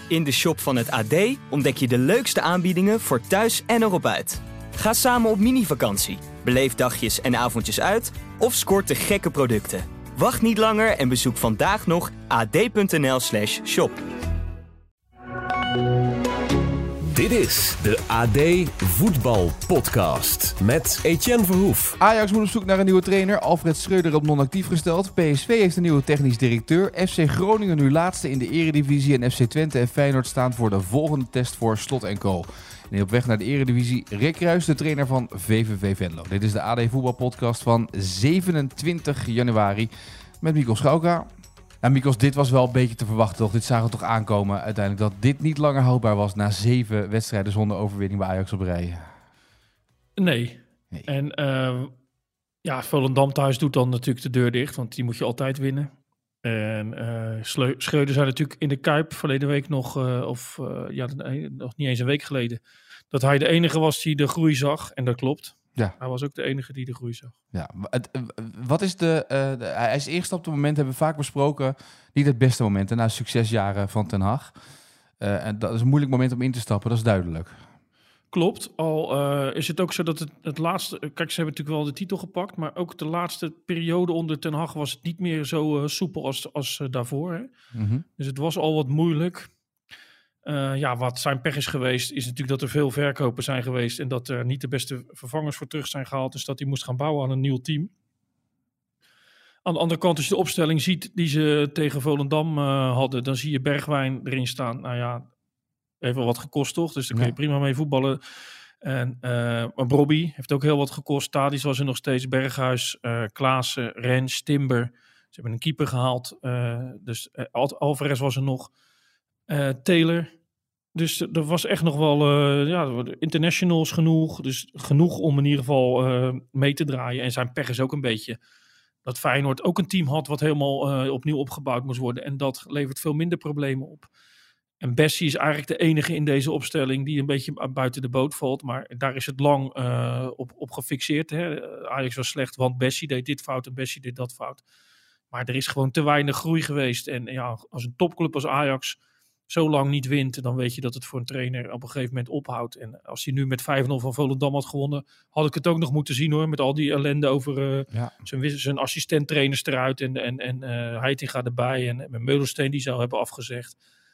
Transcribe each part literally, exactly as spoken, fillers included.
In de shop van het A D ontdek je de leukste aanbiedingen voor thuis en erop uit. Ga samen op mini-vakantie, beleef dagjes en avondjes uit of scoort de gekke producten. Wacht niet langer en bezoek vandaag nog ad.nl slash shop. Dit is de A D Voetbal Podcast met Etienne Verhoef. Ajax moet op zoek naar een nieuwe trainer. Alfred Schreuder op non-actief gesteld. P S V heeft een nieuwe technisch directeur. F C Groningen nu laatste in de Eredivisie. En F C Twente en Feyenoord staan voor de volgende test voor Slot en Co. En op weg naar de Eredivisie, Rick Ruijs, de trainer van V V V Venlo. Dit is de A D Voetbal Podcast van zevenentwintig januari met Mikos Schauka. Ja, Mikos, dit was wel een beetje te verwachten, toch? Dit zagen we toch aankomen uiteindelijk, dat dit niet langer houdbaar was na zeven wedstrijden zonder overwinning bij Ajax op rij. Nee. nee. En uh, ja, Volendam thuis doet dan natuurlijk de deur dicht, want die moet je altijd winnen. En uh, Schreuder zei natuurlijk in de Kuip verleden week nog, uh, of uh, ja, nog niet eens een week geleden, dat hij de enige was die de groei zag. En dat klopt. Ja. Hij was ook de enige die de groei zag. Ja, het, wat is de, uh, de... Hij is eerst op het moment, hebben we vaak besproken, niet het beste moment. Na succesjaren van Ten Hag. Uh, en dat is een moeilijk moment om in te stappen, dat is duidelijk. Klopt. Al uh, is het ook zo dat het, het laatste... Kijk, ze hebben natuurlijk wel de titel gepakt, maar ook de laatste periode onder Ten Hag was het niet meer zo uh, soepel als, als uh, daarvoor. Hè? Mm-hmm. Dus het was al wat moeilijk. Uh, ja, wat zijn pech is geweest, is natuurlijk dat er veel verkopen zijn geweest en dat er niet de beste vervangers voor terug zijn gehaald. Dus dat hij moest gaan bouwen aan een nieuw team. Aan de andere kant, als je de opstelling ziet die ze tegen Volendam uh, hadden, dan zie je Bergwijn erin staan. Nou ja, heeft wel wat gekost toch? Dus daar kun je ja. prima mee voetballen. En uh, Robbie heeft ook heel wat gekost. Tadic was er nog steeds. Berghuis, uh, Klaassen, Rens, Timber. Ze hebben een keeper gehaald. Uh, dus uh, Alvarez was er nog. Uh, Taylor. Dus er was echt nog wel uh, ja, internationals genoeg. Dus genoeg om in ieder geval uh, mee te draaien. En zijn pech is ook een beetje dat Feyenoord ook een team had wat helemaal uh, opnieuw opgebouwd moest worden. En dat levert veel minder problemen op. En Bessie is eigenlijk de enige in deze opstelling die een beetje buiten de boot valt. Maar daar is het lang uh, op, op gefixeerd. Hè. Ajax was slecht, want Bessie deed dit fout en Bessie deed dat fout. Maar er is gewoon te weinig groei geweest. En ja, als een topclub als Ajax zo lang niet wint, dan weet je dat het voor een trainer op een gegeven moment ophoudt. En als hij nu met vijf nul van Volendam had gewonnen, had ik het ook nog moeten zien hoor. Met al die ellende over uh, ja. zijn, zijn assistent-trainers eruit en, en, en uh, Heitinga erbij. En, en Meulensteen die zou hebben afgezegd.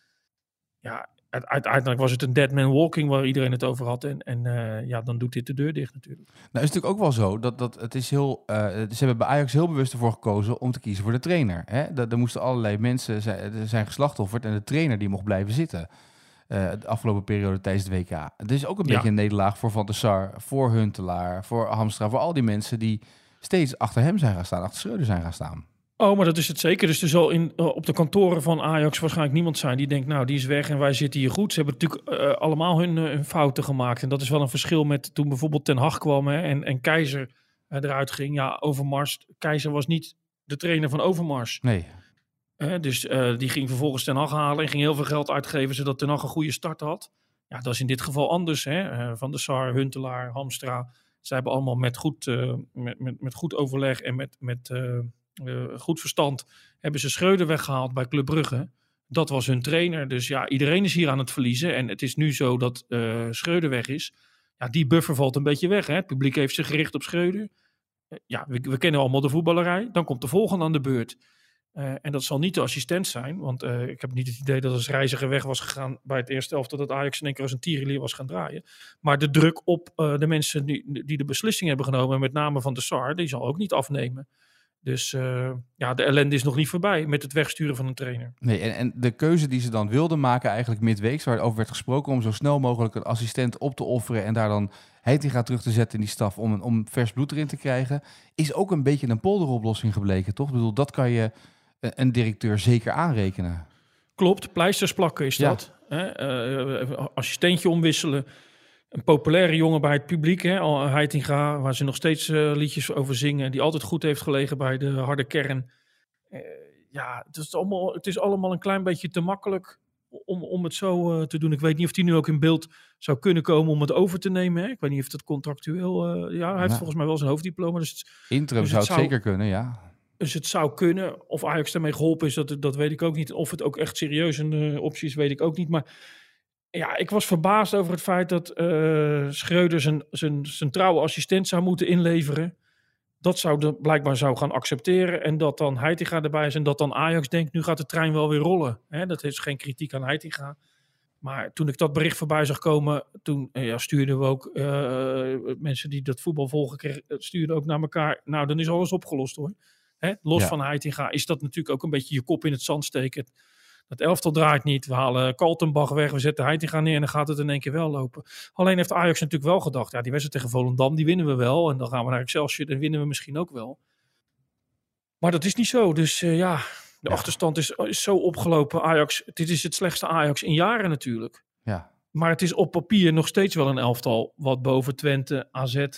Ja, uiteindelijk was het een dead man walking waar iedereen het over had. En, en uh, ja, dan doet dit de deur dicht natuurlijk. Nou, is het natuurlijk ook wel zo dat, dat het is heel... Uh, ze hebben bij Ajax heel bewust ervoor gekozen om te kiezen voor de trainer. Hè? Er moesten allerlei mensen zijn, zijn geslachtofferd en de trainer die mocht blijven zitten. Uh, de afgelopen periode tijdens de W K. Het is ook een ja. beetje een nederlaag voor Van der Sar, voor Huntelaar, voor Hamstra, voor al die mensen die steeds achter hem zijn gaan staan, achter Schreuder zijn gaan staan. Oh, maar dat is het zeker. Dus er zal in, uh, op de kantoren van Ajax waarschijnlijk niemand zijn die denkt, nou, die is weg en wij zitten hier goed. Ze hebben natuurlijk uh, allemaal hun, uh, hun fouten gemaakt. En dat is wel een verschil met toen bijvoorbeeld Ten Hag kwam hè, en, en Keizer uh, eruit ging. Ja, Overmars. Keizer was niet de trainer van Overmars. Nee. Uh, dus uh, die ging vervolgens Ten Hag halen en ging heel veel geld uitgeven zodat Ten Hag een goede start had. Ja, dat is in dit geval anders. Hè? Uh, Van der Sar, Huntelaar, Hamstra. Ze hebben allemaal met goed, uh, met, met, met goed overleg en met... met uh, Uh, goed verstand hebben ze Schreuder weggehaald bij Club Brugge. Dat was hun trainer. Dus ja, iedereen is hier aan het verliezen. En het is nu zo dat uh, Schreuder weg is. Ja, die buffer valt een beetje weg. Hè? Het publiek heeft zich gericht op Schreuder. Uh, ja, we, we kennen allemaal de voetballerij. Dan komt de volgende aan de beurt. Uh, en dat zal niet de assistent zijn. Want uh, ik heb niet het idee dat als Reiziger weg was gegaan bij het eerste elftal dat Ajax in één keer als een tierenlier was gaan draaien. Maar de druk op uh, de mensen die, die de beslissing hebben genomen, met name Van der Sar, die zal ook niet afnemen. Dus uh, ja, de ellende is nog niet voorbij met het wegsturen van een trainer. Nee, en, en de keuze die ze dan wilden maken eigenlijk midweeks, waar over werd gesproken om zo snel mogelijk een assistent op te offeren en daar dan Heitinga terug te zetten in die staf om, om vers bloed erin te krijgen, is ook een beetje een polderoplossing gebleken, toch? Ik bedoel, dat kan je een directeur zeker aanrekenen. Klopt, pleisters plakken is ja. dat. Hè? Uh, assistentje omwisselen. Een populaire jongen bij het publiek, hè? Al Heitinga, waar ze nog steeds uh, liedjes over zingen, die altijd goed heeft gelegen bij de harde kern. Uh, ja, het is, allemaal, het is allemaal een klein beetje te makkelijk om, om het zo uh, te doen. Ik weet niet of hij nu ook in beeld zou kunnen komen om het over te nemen. Hè? Ik weet niet of dat contractueel... Uh, ja, hij heeft ja. volgens mij wel zijn hoofddiploma. Dus het, Interim dus zou het het zou... zeker kunnen, ja. Dus het zou kunnen. Of Ajax daarmee geholpen is, dat, dat weet ik ook niet. Of het ook echt serieus een uh, optie is, weet ik ook niet. Maar ja, ik was verbaasd over het feit dat uh, Schreuder zijn, zijn, zijn trouwe assistent zou moeten inleveren. Dat zou de, blijkbaar zou gaan accepteren. En dat dan Heitinga erbij is. En dat dan Ajax denkt, nu gaat de trein wel weer rollen. Hè, dat is geen kritiek aan Heitinga. Maar toen ik dat bericht voorbij zag komen, toen ja, stuurden we ook uh, mensen die dat voetbal volgen, kreeg, stuurden ook naar elkaar. Nou, dan is alles opgelost hoor. Hè? Los ja. van Heitinga is dat natuurlijk ook een beetje je kop in het zand steken. Dat elftal draait niet. We halen Kaltenbach weg, we zetten Heitinga neer en dan gaat het in één keer wel lopen. Alleen heeft Ajax natuurlijk wel gedacht, ja, die wedstrijd tegen Volendam, die winnen we wel. En dan gaan we naar Excelsior, dan winnen we misschien ook wel. Maar dat is niet zo. Dus uh, ja, de ja. achterstand is, is zo opgelopen. Ajax, dit is het slechtste Ajax in jaren natuurlijk. Ja. Maar het is op papier nog steeds wel een elftal wat boven Twente, A Z uh,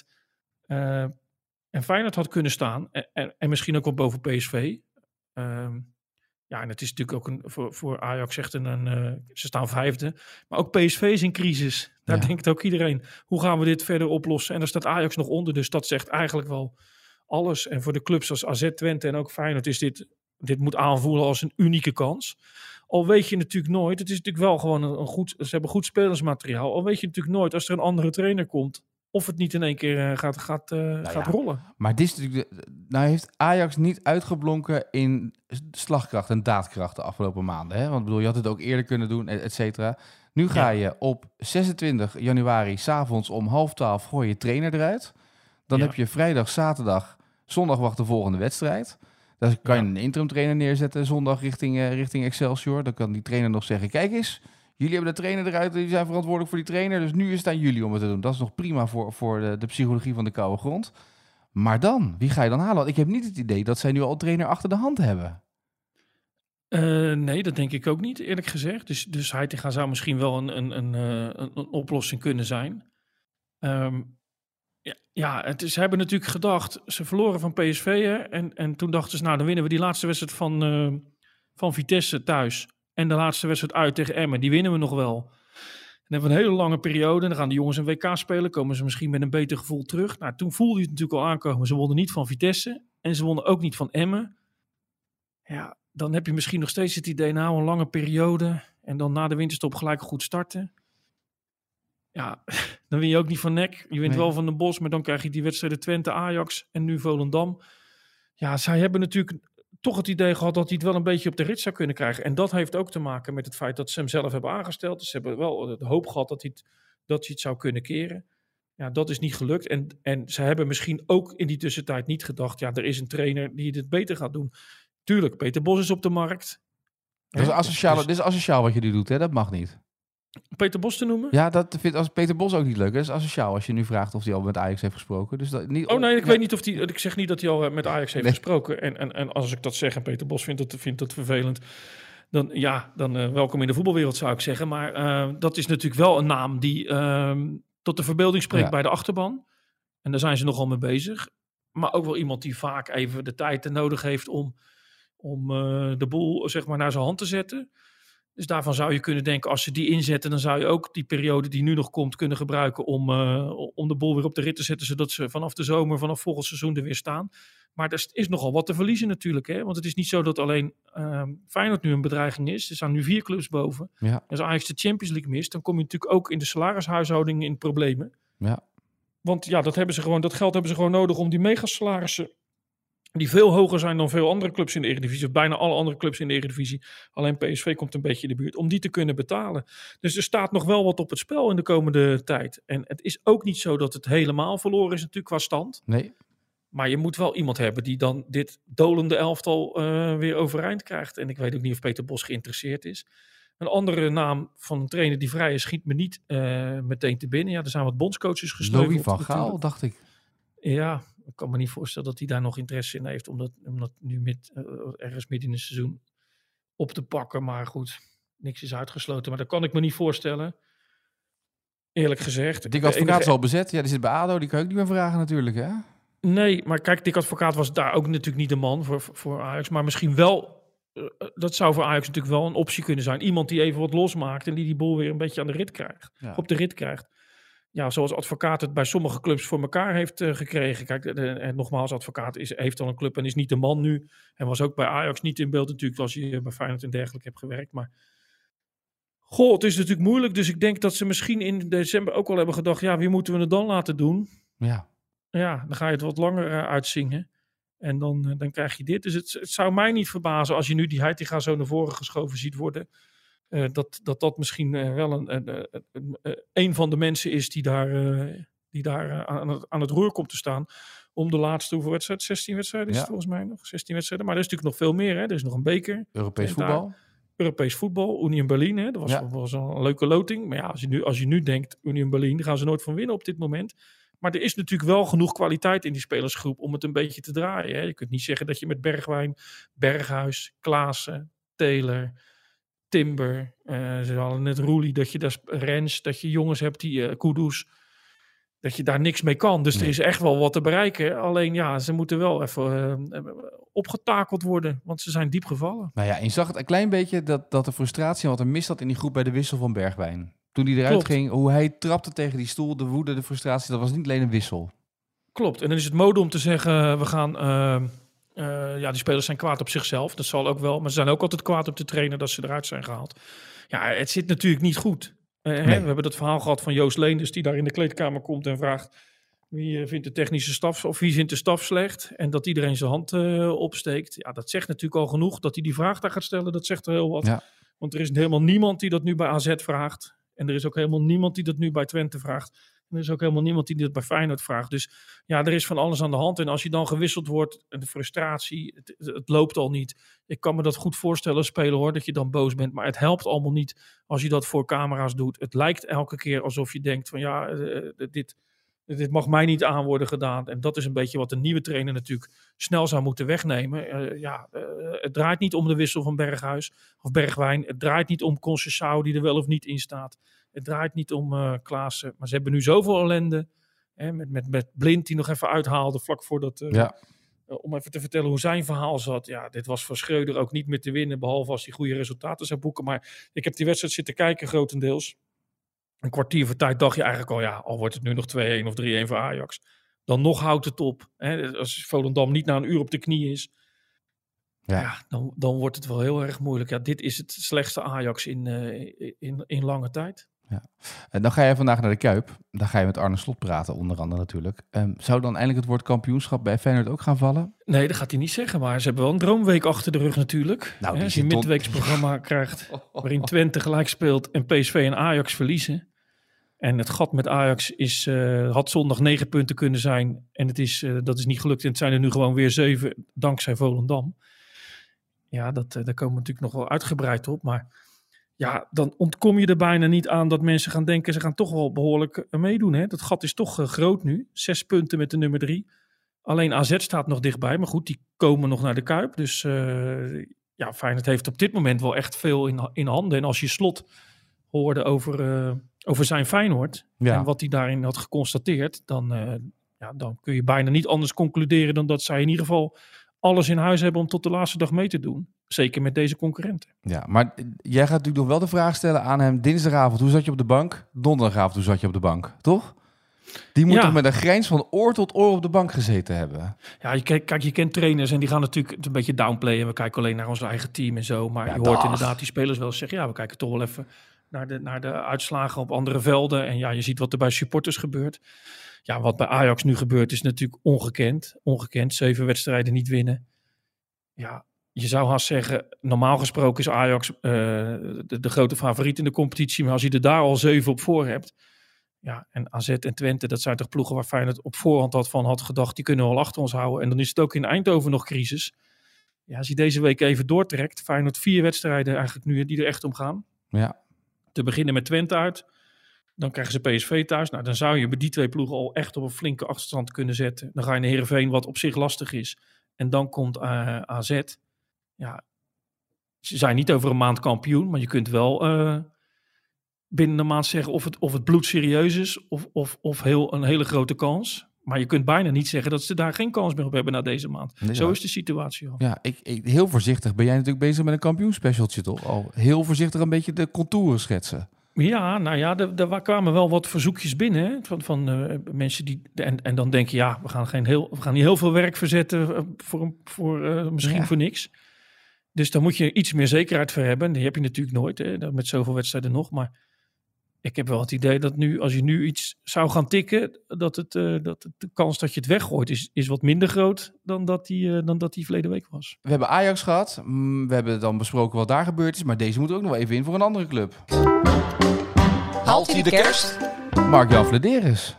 en Feyenoord had kunnen staan. En, en, en misschien ook wel boven P S V. Um, ja, en het is natuurlijk ook een, voor, voor Ajax echt een, een uh, ze staan vijfde. Maar ook P S V is in crisis. Daar ja. denkt ook iedereen, hoe gaan we dit verder oplossen? En daar staat Ajax nog onder, dus dat zegt eigenlijk wel alles. En voor de clubs als A Z, Twente en ook Feyenoord is dit, dit moet aanvoelen als een unieke kans. Al weet je natuurlijk nooit, het is natuurlijk wel gewoon een, een goed, ze hebben goed spelersmateriaal. Al weet je natuurlijk nooit, als er een andere trainer komt, of het niet in één keer uh, gaat, gaat, uh, nou gaat ja, rollen. Maar dit is natuurlijk de, nou heeft Ajax niet uitgeblonken in slagkracht en daadkracht de afgelopen maanden. Hè? Want bedoel, je had het ook eerder kunnen doen, et cetera. Nu ga ja. je op zesentwintig januari 's avonds om half twaalf gooi je trainer eruit. Dan ja. heb je vrijdag, zaterdag, zondag wacht de volgende wedstrijd. Dan kan je ja. een interim trainer neerzetten zondag richting, uh, richting Excelsior. Dan kan die trainer nog zeggen, kijk eens, jullie hebben de trainer eruit, die zijn verantwoordelijk voor die trainer. Dus nu is het aan jullie om het te doen. Dat is nog prima voor, voor de, de psychologie van de koude grond. Maar dan, wie ga je dan halen? Want ik heb niet het idee dat zij nu al een trainer achter de hand hebben. Uh, nee, dat denk ik ook niet, eerlijk gezegd. Dus, dus Heitinga zou misschien wel een, een, een, een, een oplossing kunnen zijn. Um, ja, ja het is, ze hebben natuurlijk gedacht, ze verloren van P S V. Hè, en, en toen dachten ze, nou dan winnen we die laatste wedstrijd van, uh, van Vitesse thuis. En de laatste wedstrijd uit tegen Emmen, die winnen we nog wel. Dan hebben we een hele lange periode. En dan gaan de jongens een W K spelen. Komen ze misschien met een beter gevoel terug. Nou, toen voelde je het natuurlijk al aankomen. Ze wonnen niet van Vitesse. En ze wonnen ook niet van Emmen. Ja, dan heb je misschien nog steeds het idee, nou, een lange periode. En dan na de winterstop gelijk goed starten. Ja, dan win je ook niet van N E C. Je wint nee. wel van Den Bosch. Maar dan krijg je die wedstrijden Twente, Ajax en nu Volendam. Ja, zij hebben natuurlijk toch het idee gehad dat hij het wel een beetje op de rit zou kunnen krijgen. En dat heeft ook te maken met het feit dat ze hem zelf hebben aangesteld. Dus ze hebben wel de hoop gehad dat hij het, dat hij het zou kunnen keren. Ja, dat is niet gelukt. En, en ze hebben misschien ook in die tussentijd niet gedacht, ja, er is een trainer die het beter gaat doen. Tuurlijk, Peter Bos is op de markt. Dat is asociaal, dus, dit is asociaal wat je nu doet, hè? Dat mag niet. Peter Bos te noemen? Ja, dat vindt als Peter Bos ook niet leuk. Dat is asociaal als je nu vraagt of hij al met Ajax heeft gesproken. Dus dat niet, oh nee, ik ja. weet niet of hij. Ik zeg niet dat hij al met Ajax heeft nee. gesproken. En, en, en als ik dat zeg en Peter Bos vindt dat, vindt dat vervelend, dan ja, dan uh, welkom in de voetbalwereld zou ik zeggen. Maar uh, dat is natuurlijk wel een naam die uh, tot de verbeelding spreekt ja. bij de achterban. En daar zijn ze nogal mee bezig. Maar ook wel iemand die vaak even de tijd nodig heeft om, om uh, de boel zeg maar naar zijn hand te zetten. Dus daarvan zou je kunnen denken, als ze die inzetten, dan zou je ook die periode die nu nog komt kunnen gebruiken om, uh, om de boel weer op de rit te zetten, zodat ze vanaf de zomer, vanaf volgend seizoen er weer staan. Maar er is nogal wat te verliezen natuurlijk, hè? Want het is niet zo dat alleen uh, Feyenoord nu een bedreiging is. Er staan nu vier clubs boven. Ja. Als Ajax de Champions League mist, dan kom je natuurlijk ook in de salarishuishouding in problemen. Ja. Want ja, dat, hebben ze gewoon, dat geld hebben ze gewoon nodig om die megasalarissen, die veel hoger zijn dan veel andere clubs in de Eredivisie, of bijna alle andere clubs in de Eredivisie. Alleen P S V komt een beetje in de buurt, om die te kunnen betalen. Dus er staat nog wel wat op het spel in de komende tijd. En het is ook niet zo dat het helemaal verloren is natuurlijk qua stand. Nee. Maar je moet wel iemand hebben die dan dit dolende elftal uh, weer overeind krijgt. En ik weet ook niet of Peter Bos geïnteresseerd is. Een andere naam van een trainer die vrij is, schiet me niet uh, meteen te binnen. Ja, er zijn wat bondscoaches gesneuveld. Louis van Gaal, dacht ik. Ja, ik kan me niet voorstellen dat hij daar nog interesse in heeft. Om dat, om dat nu met, uh, ergens midden in het seizoen op te pakken. Maar goed, niks is uitgesloten. Maar dat kan ik me niet voorstellen. Eerlijk gezegd. Dick Advocaat is al bezet. Ja, die zit bij A D O. Die kan je ook niet meer vragen natuurlijk, hè? Nee, maar kijk, Dick Advocaat was daar ook natuurlijk niet de man voor, voor Ajax. Maar misschien wel, uh, dat zou voor Ajax natuurlijk wel een optie kunnen zijn. Iemand die even wat losmaakt en die die boel weer een beetje aan de rit krijgt. Ja. Op de rit krijgt. ja, zoals Advocaat het bij sommige clubs voor elkaar heeft uh, gekregen. Kijk, de, de, en nogmaals, Advocaat is, heeft al een club en is niet de man nu. En was ook bij Ajax niet in beeld natuurlijk, als je bij Feyenoord en dergelijke hebt gewerkt. Maar goh, het is natuurlijk moeilijk. Dus ik denk dat ze misschien in december ook al hebben gedacht, ja, wie moeten we het dan laten doen? Ja. Ja, dan ga je het wat langer uh, uitzingen. En dan, uh, dan krijg je dit. Dus het, het zou mij niet verbazen als je nu die Heitinga zo naar voren geschoven ziet worden. Uh, dat, dat dat misschien uh, wel een, een, een, een, een van de mensen is die daar, uh, die daar uh, aan, het, aan het roer komt te staan. Om de laatste hoeveel wedstrijden? zestien wedstrijden is ja. het volgens mij nog. zestien wedstrijden. Maar er is natuurlijk nog veel meer. Hè? Er is nog een beker. Europees voetbal. Europees voetbal. Union Berlin. Hè? Dat was, ja. was een leuke loting. Maar ja, als je nu, als je nu denkt, Union Berlin, gaan ze nooit van winnen op dit moment. Maar er is natuurlijk wel genoeg kwaliteit in die spelersgroep om het een beetje te draaien. Hè? Je kunt niet zeggen dat je met Bergwijn, Berghuis, Klaassen, Taylor, Timber, uh, ze hadden net Roelie, dat je daar Rens, dat je jongens hebt die uh, Kudus, dat je daar niks mee kan. Dus nee. Er is echt wel wat te bereiken. Alleen ja, ze moeten wel even uh, opgetakeld worden, want ze zijn diep gevallen. Nou ja, en je zag het een klein beetje dat, dat de frustratie en wat er mis zat in die groep bij de wissel van Bergwijn. Toen hij eruit Klopt. ging, hoe hij trapte tegen die stoel, de woede, de frustratie, dat was niet alleen een wissel. Klopt, en dan is het mode om te zeggen, we gaan... Uh, Uh, ja, die spelers zijn kwaad op zichzelf. Dat zal ook wel. Maar ze zijn ook altijd kwaad op de trainer dat ze eruit zijn gehaald. Ja, het zit natuurlijk niet goed. Uh, nee. hè? We hebben dat verhaal gehad van Joost Leenders die daar in de kleedkamer komt en vraagt wie uh, vindt de technische staf of wie vindt de staf slecht. En dat iedereen zijn hand uh, opsteekt. Ja, dat zegt natuurlijk al genoeg. Dat hij die vraag daar gaat stellen, dat zegt er heel wat. Ja. Want er is helemaal niemand die dat nu bij A Z vraagt. En er is ook helemaal niemand die dat nu bij Twente vraagt. En er is ook helemaal niemand die dit bij Feyenoord vraagt. Dus ja, er is van alles aan de hand. En als je dan gewisseld wordt, de frustratie, het, het loopt al niet. Ik kan me dat goed voorstellen als speler hoor, dat je dan boos bent. Maar het helpt allemaal niet als je dat voor camera's doet. Het lijkt elke keer alsof je denkt van ja, uh, dit, dit mag mij niet aan worden gedaan. En dat is een beetje wat de nieuwe trainer natuurlijk snel zou moeten wegnemen. Uh, ja, uh, het draait niet om de wissel van Berghuis of Bergwijn. Het draait niet om Conceição die er wel of niet in staat. Het draait niet om uh, Klaassen. Maar ze hebben nu zoveel ellende. Hè, met, met, met Blind die nog even uithaalde vlak voordat... Uh, ja. uh, om even te vertellen hoe zijn verhaal zat. Ja, dit was voor Schreuder ook niet meer te winnen. Behalve als hij goede resultaten zou boeken. Maar ik heb die wedstrijd zitten kijken grotendeels. Een kwartier voor tijd dacht je eigenlijk al... Ja, al wordt het nu nog twee-een of drie-een voor Ajax. Dan nog houdt het op. Hè, als Volendam niet na een uur op de knie is... Ja, ja dan, dan wordt het wel heel erg moeilijk. Ja, dit is het slechtste Ajax in, uh, in, in lange tijd. Ja. En dan ga je vandaag naar de Kuip. Dan ga je met Arne Slot praten, onder andere natuurlijk. Um, zou dan eindelijk het woord kampioenschap bij Feyenoord ook gaan vallen? Nee, dat gaat hij niet zeggen. Maar ze hebben wel een droomweek achter de rug natuurlijk. Nou, die Als je een midweeksprogramma ton... krijgt waarin Twente gelijk speelt en P S V en Ajax verliezen. En het gat met Ajax is, uh, had zondag negen punten kunnen zijn. En het is, uh, dat is niet gelukt. En het zijn er nu gewoon weer zeven dankzij Volendam. Ja, dat, uh, daar komen we natuurlijk nog wel uitgebreid op. Maar ja, dan ontkom je er bijna niet aan dat mensen gaan denken... ze gaan toch wel behoorlijk uh, meedoen. Hè? Dat gat is toch uh, groot nu. Zes punten met de nummer drie. Alleen A Z staat nog dichtbij. Maar goed, die komen nog naar de Kuip. Dus uh, ja, Feyenoord heeft op dit moment wel echt veel in, in handen. En als je Slot hoorde over, uh, over zijn Feyenoord... Ja. en wat hij daarin had geconstateerd... Dan, uh, ja, dan kun je bijna niet anders concluderen... dan dat zij in ieder geval... alles in huis hebben om tot de laatste dag mee te doen. Zeker met deze concurrenten. Ja, maar jij gaat natuurlijk nog wel de vraag stellen aan hem... dinsdagavond, hoe zat je op de bank? Donderdagavond, hoe zat je op de bank? Toch? Die moet ja. toch met een grijns van oor tot oor op de bank gezeten hebben? Ja, je, kijk, je kent trainers en die gaan natuurlijk een beetje downplayen. We kijken alleen naar ons eigen team en zo. Maar ja, je hoort dag. inderdaad die spelers wel zeggen... ja, we kijken toch wel even naar de, naar de uitslagen op andere velden. En ja, je ziet wat er bij supporters gebeurt. Ja, wat bij Ajax nu gebeurt is natuurlijk ongekend. Ongekend, zeven wedstrijden niet winnen. Ja, je zou haast zeggen, normaal gesproken is Ajax uh, de, de grote favoriet in de competitie. Maar als je er daar al zeven op voor hebt. Ja, en A Z en Twente, dat zijn toch ploegen waar Feyenoord op voorhand had van had gedacht. Die kunnen we wel achter ons houden. En dan is het ook in Eindhoven nog crisis. Ja, als je deze week even doortrekt. Feyenoord vier wedstrijden eigenlijk nu die er echt om gaan. Ja. Te beginnen met Twente uit. Dan krijgen ze P S V thuis. Nou, dan zou je bij die twee ploegen al echt op een flinke achterstand kunnen zetten. Dan ga je naar Heerenveen, wat op zich lastig is. En dan komt uh, A Z. Ja, ze zijn niet over een maand kampioen, maar je kunt wel uh, binnen een maand zeggen of het, of het bloedserieus is of, of, of heel, een hele grote kans. Maar je kunt bijna niet zeggen dat ze daar geen kans meer op hebben na deze maand. Nee, Zo is de situatie al. Ja, ik, ik, heel voorzichtig ben jij natuurlijk bezig met een kampioenspecialtje toch? Al heel voorzichtig een beetje de contouren schetsen. Ja, nou ja, er, er kwamen wel wat verzoekjes binnen hè, van, van uh, mensen die... En, en dan denk je, ja, we gaan, geen heel, we gaan niet heel veel werk verzetten uh, voor, voor uh, misschien ja. voor niks. Dus daar moet je iets meer zekerheid voor hebben. Die heb je natuurlijk nooit, hè, met zoveel wedstrijden nog. Maar ik heb wel het idee dat nu, als je nu iets zou gaan tikken, dat, het, uh, dat het, de kans dat je het weggooit is, is wat minder groot dan dat die, uh, dan dat die verleden week was. We hebben Ajax gehad. We hebben dan besproken wat daar gebeurd is. Maar deze moet ook nog wel even in voor een andere club. Haalt hij de kerst? Mark-Jan Flederis.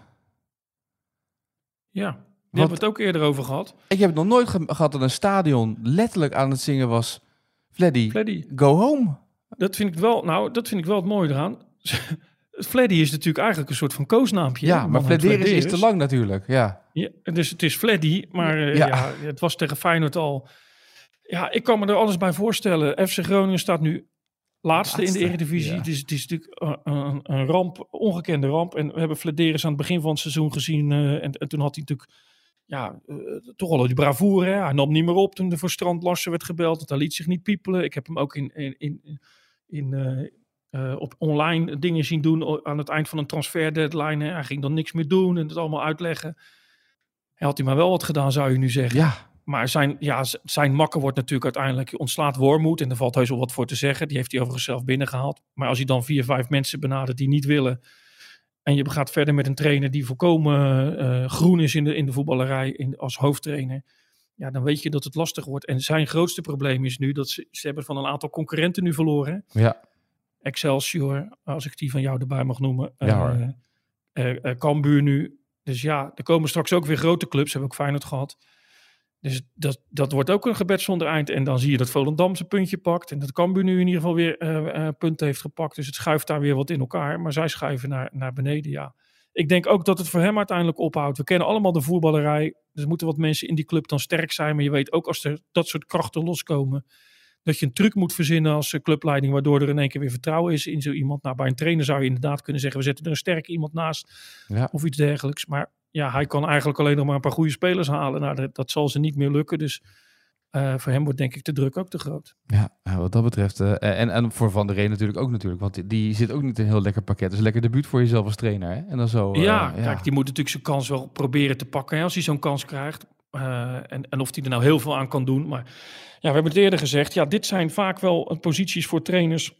Ja, daar hebben we het ook eerder over gehad. Ik heb het nog nooit ge- gehad dat een stadion letterlijk aan het zingen was. Fleddy, Fleddy. go home. Dat vind ik wel, nou, dat vind ik wel het mooie eraan. Fleddy is natuurlijk eigenlijk een soort van koosnaampje. Ja, maar Flederis is te lang natuurlijk. Ja. Ja, dus het is Fleddy, maar uh, ja. ja, het was tegen Feyenoord al. Ja, ik kan me er alles bij voorstellen. F C Groningen staat nu laatste, laatste in de Eredivisie. Ja. Het, is, het is natuurlijk een, een ramp, ongekende ramp. En we hebben Flederis aan het begin van het seizoen gezien. Uh, en, en toen had hij natuurlijk ja, uh, toch al die bravoure. Hè? Hij nam niet meer op toen er voor Strand Larsen werd gebeld. Want hij liet zich niet piepelen. Ik heb hem ook in, in, in, in uh, uh, op online dingen zien doen aan het eind van een transfer deadline. Hè? Hij ging dan niks meer doen en het allemaal uitleggen. Hij had hij maar wel wat gedaan, zou je nu zeggen. Ja. Maar zijn, ja, zijn makker wordt natuurlijk uiteindelijk... Je ontslaat Wormoed en daar valt heus wel wat voor te zeggen. Die heeft hij overigens zelf binnengehaald. Maar als hij dan vier, vijf mensen benadert die niet willen... en je gaat verder met een trainer die volkomen uh, groen is in de, in de voetballerij... In, als hoofdtrainer... ja, dan weet je dat het lastig wordt. En zijn grootste probleem is nu dat ze, ze hebben van een aantal concurrenten nu verloren. Ja. Excelsior, als ik die van jou erbij mag noemen. Ja, hoor. Uh, uh, uh, Cambuur nu. Dus ja, er komen straks ook weer grote clubs. Hebben ook Feyenoord gehad. Dus dat, dat wordt ook een gebed zonder eind. En dan zie je dat Volendam zijn puntje pakt. En dat Cambuur nu in ieder geval weer uh, uh, punten heeft gepakt. Dus het schuift daar weer wat in elkaar. Maar zij schuiven naar, naar beneden, ja. Ik denk ook dat het voor hem uiteindelijk ophoudt. We kennen allemaal de voetballerij. Dus er moeten wat mensen in die club dan sterk zijn. Maar je weet ook als er dat soort krachten loskomen... dat je een truc moet verzinnen als clubleiding... waardoor er in één keer weer vertrouwen is in zo iemand. Nou, bij een trainer zou je inderdaad kunnen zeggen... we zetten er een sterke iemand naast ja. of iets dergelijks. Maar ja, hij kan eigenlijk alleen nog maar een paar goede spelers halen. Nou, dat, dat zal ze niet meer lukken. Dus uh, voor hem wordt denk ik de druk ook te groot. Ja, wat dat betreft. Uh, en, en voor Van der Reen natuurlijk ook natuurlijk. Want die, die zit ook niet in een heel lekker pakket. Dus een lekker debuut voor jezelf als trainer. Hè? En dan zo, uh, ja, ja, kijk, die moet natuurlijk zijn kans wel proberen te pakken. Hè, als hij zo'n kans krijgt. Uh, en, en of hij er nou heel veel aan kan doen. Maar ja, we hebben het eerder gezegd. Ja, dit zijn vaak wel posities voor trainers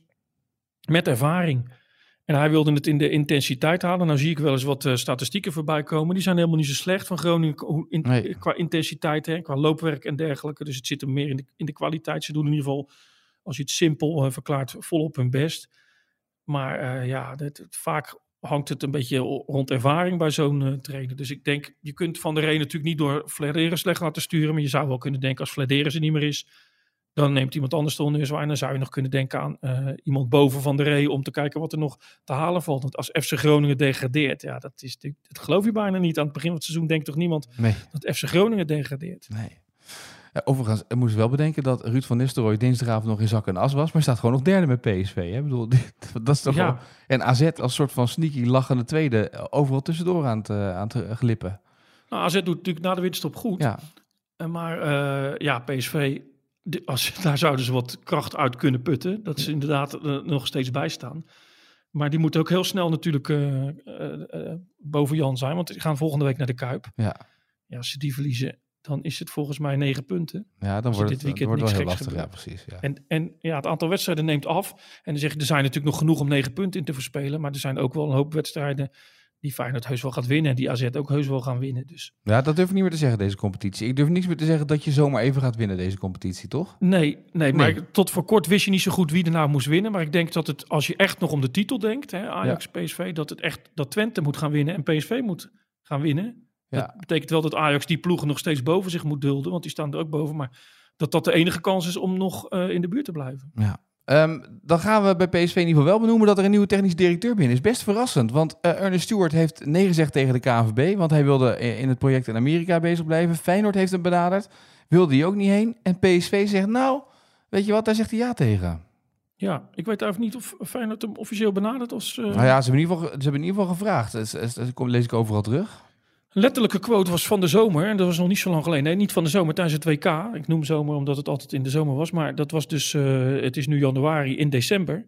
met ervaring. En hij wilde het in de intensiteit halen. Nou zie ik wel eens wat uh, statistieken voorbij komen. Die zijn helemaal niet zo slecht van Groningen in, nee. qua intensiteit, hè, qua loopwerk en dergelijke. Dus het zit er meer in de, in de kwaliteit. Ze doen in ieder geval, als je het simpel uh, verklaart, volop hun best. Maar uh, ja, het, het, vaak hangt het een beetje rond ervaring bij zo'n uh, trainer. Dus ik denk, je kunt Van der Reen natuurlijk niet door Flederis slecht laten sturen. Maar je zou wel kunnen denken, als Flederis er niet meer is... dan neemt iemand anders de onderwijs. En dan zou je nog kunnen denken aan uh, iemand boven Van der Rey... om te kijken wat er nog te halen valt. Want als F C Groningen degradeert... ja, dat, is, dat geloof je bijna niet. Aan het begin van het seizoen denkt toch niemand... nee. dat F C Groningen degradeert. Nee. Ja, overigens, ik moest wel bedenken dat Ruud van Nistelrooy... dinsdagavond nog in zak en as was... maar staat gewoon nog derde met P S V. Hè? Ik bedoel, dat is toch ja. wel... En A Z als soort van sneaky lachende tweede... overal tussendoor aan het, uh, aan het glippen. Nou, A Z doet natuurlijk na de winststop goed. Ja. Uh, maar uh, ja, P S V... De, als, daar zouden ze wat kracht uit kunnen putten. Dat ze inderdaad uh, nog steeds bijstaan. Maar die moeten ook heel snel natuurlijk uh, uh, uh, boven Jan zijn. Want die gaan volgende week naar de Kuip. Ja. Ja, als ze die verliezen, dan is het volgens mij negen punten. Ja, dan wordt dit het, weekend wordt niks wel heel geks lastig. gebeurt. Ja, precies. Ja. En, en ja, het aantal wedstrijden neemt af. En dan zeg je, er zijn natuurlijk nog genoeg om negen punten in te verspelen. Maar er zijn ook wel een hoop wedstrijden... die Feyenoord heus wel gaat winnen. En die A Z ook heus wel gaan winnen. Dus. Ja, dat durf ik niet meer te zeggen, deze competitie. Ik durf niks meer te zeggen dat je zomaar even gaat winnen, deze competitie, toch? Nee, nee, maar Nee. tot voor kort wist je niet zo goed wie er nou moest winnen. Maar ik denk dat het, als je echt nog om de titel denkt, hè, Ajax, P S V, dat het echt dat Twente moet gaan winnen en P S V moet gaan winnen. Ja. Dat betekent wel dat Ajax die ploegen nog steeds boven zich moet dulden, want die staan er ook boven. Maar dat dat de enige kans is om nog uh, in de buurt te blijven. Ja. Um, dan gaan we bij P S V in ieder geval wel benoemen dat er een nieuwe technisch directeur binnen is. Best verrassend, want uh, Ernest Stewart heeft nee gezegd tegen de K N V B, want hij wilde in het project in Amerika bezig blijven. Feyenoord heeft hem benaderd, wilde hij ook niet heen. En P S V zegt, nou, weet je wat, daar zegt hij ja tegen. Ja, ik weet eigenlijk niet of Feyenoord hem officieel benadert. Als, uh... Nou ja, ze hebben in ieder geval, ze hebben in ieder geval gevraagd. Dat, dat, dat lees ik overal terug. Letterlijke quote was van de zomer. En dat was nog niet zo lang geleden. Nee, niet van de zomer, tijdens het W K. Ik noem zomer omdat het altijd in de zomer was. Maar dat was dus, uh, het is nu januari, in december.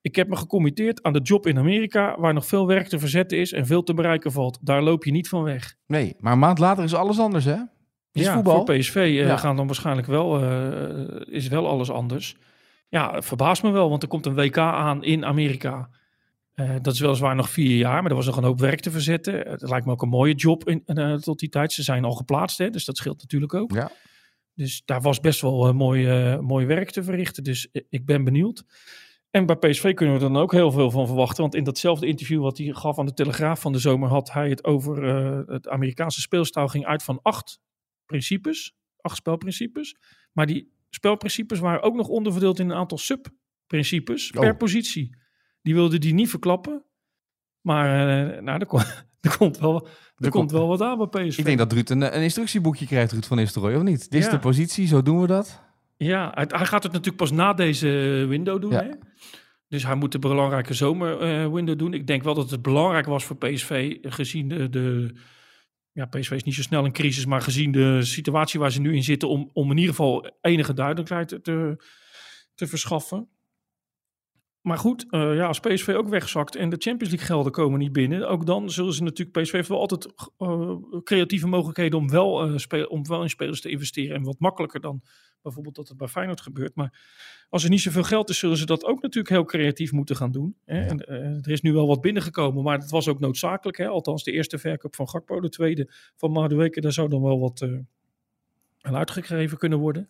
Ik heb me gecommitteerd aan de job in Amerika, waar nog veel werk te verzetten is en veel te bereiken valt. Daar loop je niet van weg. Nee, maar een maand later is alles anders, hè? Is ja, voetbal. voor P S V uh, ja. gaan dan waarschijnlijk wel, uh, is wel alles anders. Ja, het verbaast me wel, want er komt een W K aan in Amerika. Uh, dat is weliswaar nog vier jaar, maar er was nog een hoop werk te verzetten. Het lijkt me ook een mooie job in, uh, tot die tijd. Ze zijn al geplaatst, hè, dus dat scheelt natuurlijk ook. Ja. Dus daar was best wel uh, mooi, uh, mooi werk te verrichten. Dus uh, ik ben benieuwd. En bij P S V kunnen we er dan ook heel veel van verwachten. Want in datzelfde interview wat hij gaf aan de Telegraaf van de zomer... had hij het over uh, het Amerikaanse speelstijl ging uit van acht principes. Acht spelprincipes. Maar die spelprincipes waren ook nog onderverdeeld in een aantal subprincipes Oh. per positie. Die wilde die niet verklappen. Maar uh, nou, er, kom, er, komt wel, er, er komt wel wat aan bij P S V. Ik denk dat Ruud een, een instructieboekje krijgt, Ruud van Nistelrooy, of niet? Dit is ja. de positie, zo doen we dat. Ja, hij, hij gaat het natuurlijk pas na deze window doen. Ja. Hè? Dus hij moet de belangrijke zomerwindow uh, doen. Ik denk wel dat het belangrijk was voor P S V, gezien de... de ja, P S V is niet zo snel in crisis, maar gezien de situatie waar ze nu in zitten, om, om in ieder geval enige duidelijkheid te, te verschaffen. Maar goed, uh, ja, als P S V ook wegzakt en de Champions League gelden komen niet binnen, ook dan zullen ze natuurlijk, P S V heeft wel altijd uh, creatieve mogelijkheden om wel, uh, speel, om wel in spelers te investeren en wat makkelijker dan bijvoorbeeld dat het bij Feyenoord gebeurt. Maar als er niet zoveel geld is, zullen ze dat ook natuurlijk heel creatief moeten gaan doen. Hè? Ja. En, uh, er is nu wel wat binnengekomen, maar het was ook noodzakelijk. Hè? Althans, de eerste verkoop van Gakpo, de tweede van Madueke, daar zou dan wel wat uh, aan uitgegeven kunnen worden.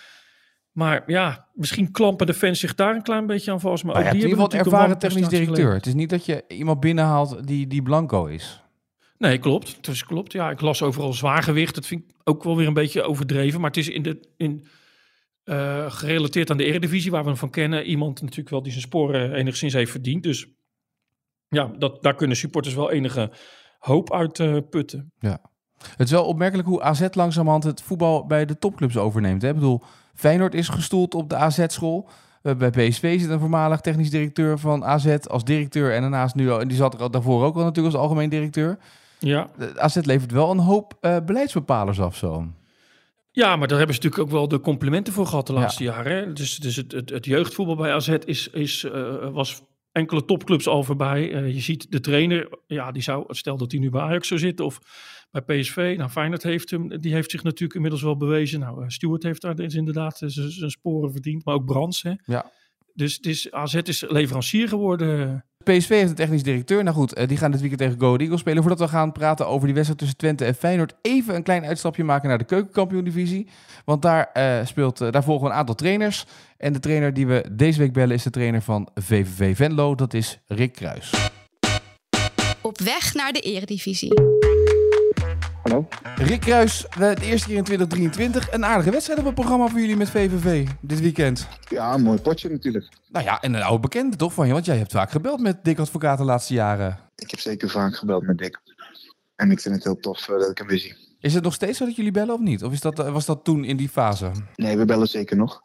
Maar ja, misschien klampen de fans zich daar een klein beetje aan vast. Maar Nou ook ja, die die hebben wordt natuurlijk ervaren een technisch directeur. geleden. Het is niet dat je iemand binnenhaalt die, die blanco is. Nee, klopt. Dus klopt. Ja, ik las overal zwaargewicht. Dat vind ik ook wel weer een beetje overdreven. Maar het is in de, in, uh, gerelateerd aan de Eredivisie, waar we hem van kennen. Iemand natuurlijk wel die zijn sporen enigszins heeft verdiend. Dus ja, dat, daar kunnen supporters wel enige hoop uit uh, putten. Ja. Het is wel opmerkelijk hoe A Z langzamerhand het voetbal bij de topclubs overneemt. Hè? Ik bedoel, Feyenoord is gestoeld op de A Z-school. Uh, bij P S V zit een voormalig technisch directeur van A Z als directeur. En daarnaast nu al, en die zat er al daarvoor ook al natuurlijk als algemeen directeur. Ja. De A Z levert wel een hoop uh, beleidsbepalers af zo. Ja, maar daar hebben ze natuurlijk ook wel de complimenten voor gehad de laatste ja. jaren. Hè? Dus, dus het, het, het jeugdvoetbal bij A Z is, is, uh, was enkele topclubs al voorbij. Uh, je ziet de trainer, ja, die zou, stel dat hij nu bij Ajax zou zitten of bij P S V. Nou, Feyenoord heeft hem, die heeft zich natuurlijk inmiddels wel bewezen. Nou, uh, Stuart heeft daar dus inderdaad zijn sporen verdiend, maar ook Brands. Hè? Ja. Dus, dus A Z is leverancier geworden. P S V heeft een technisch directeur. Nou goed, uh, die gaan dit weekend tegen Go Ahead Eagles spelen. Voordat we gaan praten over die wedstrijd tussen Twente en Feyenoord, even een klein uitstapje maken naar de Keukenkampioen-divisie. Want daar, uh, speelt, uh, daar volgen een aantal trainers. En de trainer die we deze week bellen is de trainer van V V V Venlo. Dat is Rick Kruis. Op weg naar de Eredivisie. Hallo. Rick Kruis, de eerste keer in twintig drieëntwintig. Een aardige wedstrijd op het programma voor jullie met V V V dit weekend. Ja, een mooi potje natuurlijk. Nou ja, en een oude bekende toch van je, want jij hebt vaak gebeld met Dick Advocaat de laatste jaren. Ik heb zeker vaak gebeld met Dick. En ik vind het heel tof uh, dat ik hem weer zie. Is het nog steeds zo dat jullie bellen of niet? Of is dat, was dat toen in die fase? Nee, we bellen zeker nog.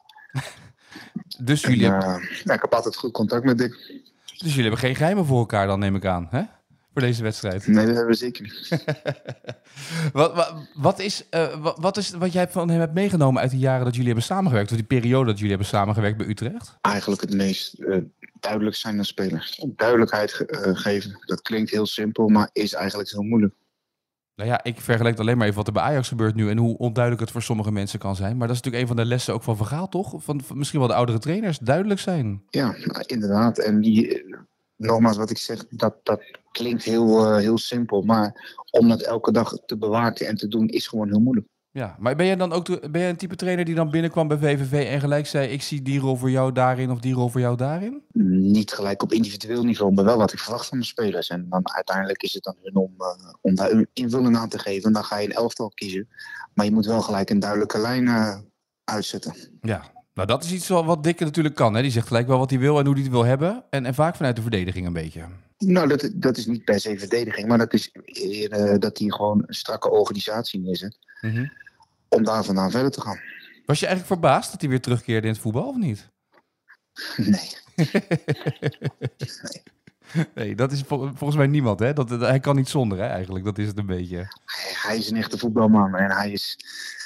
Dus jullie, en, hebben... uh, ja, ik heb altijd goed contact met Dick. dus jullie hebben geen geheimen voor elkaar dan, neem ik aan, hè? Voor deze wedstrijd. Nee, dat hebben we zeker niet. wat, wat, wat, is, uh, wat, wat is wat jij van hem hebt meegenomen uit die jaren dat jullie hebben samengewerkt? Of die periode dat jullie hebben samengewerkt bij Utrecht? Eigenlijk het meest uh, duidelijk zijn als speler. Duidelijkheid ge- uh, geven. Dat klinkt heel simpel, maar is eigenlijk heel moeilijk. Nou ja, ik vergelijk alleen maar even wat er bij Ajax gebeurt nu en hoe onduidelijk het voor sommige mensen kan zijn. Maar dat is natuurlijk een van de lessen ook van Van Gaal, toch? Van, van misschien wel de oudere trainers, duidelijk zijn. Ja, inderdaad. En die, uh, nogmaals wat ik zeg, dat, dat klinkt heel, uh, heel simpel. Maar om dat elke dag te bewaken en te doen is gewoon heel moeilijk. Ja, maar ben jij dan ook de, ben jij een type trainer die dan binnenkwam bij V V V en gelijk zei, ik zie die rol voor jou daarin of die rol voor jou daarin? Niet gelijk op individueel niveau, maar wel wat ik verwacht van de spelers. En dan uiteindelijk is het dan hun om, uh, om daar een invulling aan te geven. En dan ga je een elftal kiezen. Maar je moet wel gelijk een duidelijke lijn uh, uitzetten. Ja, nou dat is iets wat Dikke natuurlijk kan. Hè? Die zegt gelijk wel wat hij wil en hoe hij het wil hebben. En, en vaak vanuit de verdediging een beetje. Nou, dat, dat is niet per se verdediging. Maar dat is uh, dat hij gewoon een strakke organisatie neerzet. Mm-hmm. Om daar vandaan verder te gaan. Was je eigenlijk verbaasd dat hij weer terugkeerde in het voetbal of niet? Nee. nee. Nee, dat is vol, volgens mij niemand. Hè? Dat, dat, hij kan niet zonder, hè, eigenlijk. Dat is het een beetje. Hij, hij is een echte voetbalman. En hij is,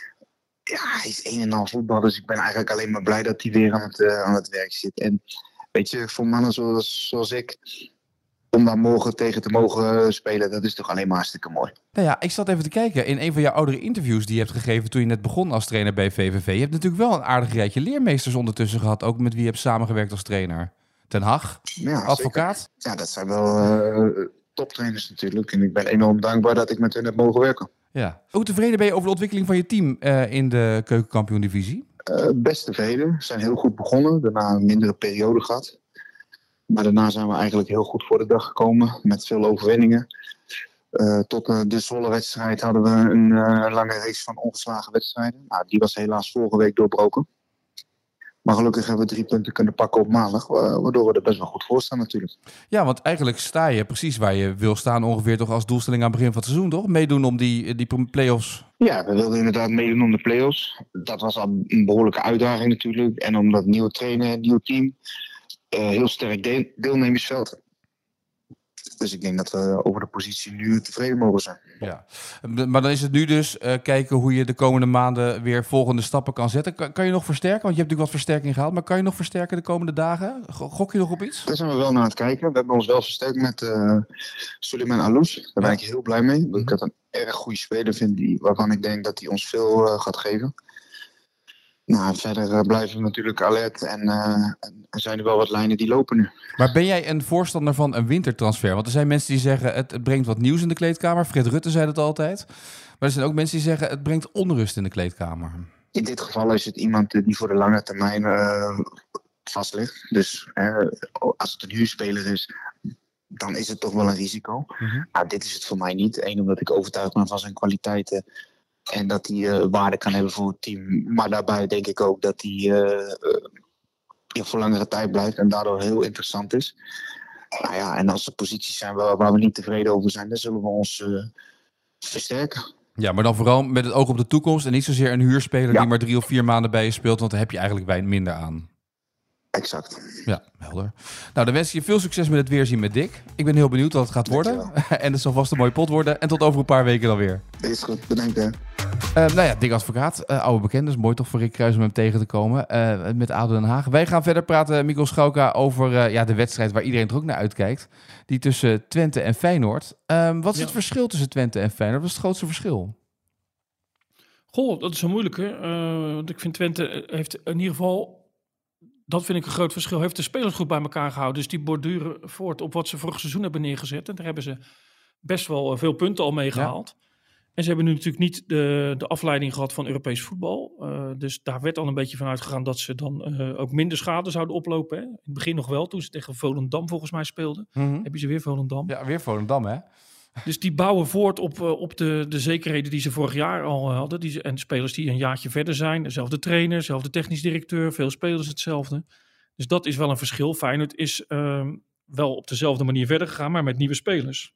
ja, hij is een en al voetbal. Dus ik ben eigenlijk alleen maar blij dat hij weer aan het, uh, aan het werk zit. En weet je, voor mannen zoals, zoals ik, om daar morgen tegen te mogen spelen, dat is toch alleen maar hartstikke mooi. Nou ja, ik zat even te kijken. In een van jouw oudere interviews die je hebt gegeven toen je net begon als trainer bij V V V. Je hebt natuurlijk wel een aardig rijtje leermeesters ondertussen gehad, ook met wie je hebt samengewerkt als trainer. Ten Hag, Ja, advocaat. Zeker. Ja, dat zijn wel uh, toptrainers natuurlijk. En ik ben enorm dankbaar dat ik met hen heb mogen werken. Ja. Hoe tevreden ben je over de ontwikkeling van je team uh, in de keukenkampioen-divisie? Uh, best tevreden. We zijn heel goed begonnen. Daarna een mindere periode gehad. Maar daarna zijn we eigenlijk heel goed voor de dag gekomen. Met veel overwinningen. Uh, tot uh, de Zwolle-wedstrijd hadden we een uh, lange race van ongeslagen wedstrijden. Nou, die was helaas vorige week doorbroken. Maar gelukkig hebben we drie punten kunnen pakken op maandag. Waardoor we er best wel goed voor staan natuurlijk. Ja, want eigenlijk sta je precies waar je wil staan ongeveer toch als doelstelling aan het begin van het seizoen, toch? Meedoen om die, die play-offs. Ja, we wilden inderdaad meedoen om de play-offs. Dat was al een behoorlijke uitdaging natuurlijk. En om dat nieuwe trainen, nieuw team. Uh, heel sterk deel- deelnemersveld. Dus ik denk dat we over de positie nu tevreden mogen zijn. Ja, maar dan is het nu dus uh, kijken hoe je de komende maanden weer volgende stappen kan zetten. Kan, kan je nog versterken? Want je hebt natuurlijk wat versterking gehaald. Maar kan je nog versterken de komende dagen? Gok je nog op iets? Daar zijn we wel naar het kijken. We hebben ons wel versterkt met uh, Suleiman Alous. Daar ben ja. ik heel blij mee. Dat ik dat een erg goede speler vind. Die, waarvan ik denk dat hij ons veel uh, gaat geven. Nou, verder uh, blijven we natuurlijk alert en uh, er zijn er wel wat lijnen die lopen nu. Maar ben jij een voorstander van een wintertransfer? Want er zijn mensen die zeggen het, het brengt wat nieuws in de kleedkamer. Fred Rutte zei dat altijd. Maar er zijn ook mensen die zeggen het brengt onrust in de kleedkamer. In dit geval is het iemand die voor de lange termijn uh, vast ligt. Dus uh, als het een huurspeler is, dan is het toch wel een risico. Mm-hmm. Maar dit is het voor mij niet. Eén, omdat ik overtuigd ben van zijn kwaliteiten. En dat hij uh, waarde kan hebben voor het team. Maar daarbij denk ik ook dat hij uh, uh, voor langere tijd blijft. En daardoor heel interessant is. Nou ja, en als er posities zijn waar, waar we niet tevreden over zijn, dan zullen we ons uh, versterken. Ja, maar dan vooral met het oog op de toekomst. En niet zozeer een huurspeler ja. die maar drie of vier maanden bij je speelt. Want daar heb je eigenlijk weinig minder aan. Exact. Ja, helder. Nou, dan wens ik je veel succes met het weerzien met Dick. Ik ben heel benieuwd wat het gaat worden. En het zal vast een mooie pot worden. En tot over een paar weken dan weer. Is goed, bedankt hè. Uh, nou ja, Dick Advocaat, uh, oude bekend. Dus mooi toch voor Rick Kruijs om hem tegen te komen. Uh, met A D O Den Haag. Wij gaan verder praten, Mikkel Schauka, over uh, ja, de wedstrijd waar iedereen er ook naar uitkijkt. Die tussen Twente en Feyenoord. Uh, wat is ja. het verschil tussen Twente en Feyenoord? Wat is het grootste verschil? Goh, dat is een moeilijke. Uh, want ik vind Twente heeft in ieder geval... Dat vind ik een groot verschil. Heeft de spelers goed bij elkaar gehouden. Dus die borduren voort op wat ze vorig seizoen hebben neergezet. En daar hebben ze best wel veel punten al mee gehaald. Ja. En ze hebben nu natuurlijk niet de, de afleiding gehad van Europees voetbal. Uh, dus daar werd al een beetje van uitgegaan dat ze dan uh, ook minder schade zouden oplopen. Hè? In het begin nog wel, toen ze tegen Volendam volgens mij speelden. Mm-hmm. Heb je ze weer Volendam? Ja, weer Volendam hè. Dus die bouwen voort op, uh, op de, de zekerheden die ze vorig jaar al uh, hadden. Die ze, en spelers die een jaartje verder zijn. Dezelfde trainer, dezelfde technisch directeur. Veel spelers hetzelfde. Dus dat is wel een verschil. Feyenoord is uh, wel op dezelfde manier verder gegaan, maar met nieuwe spelers.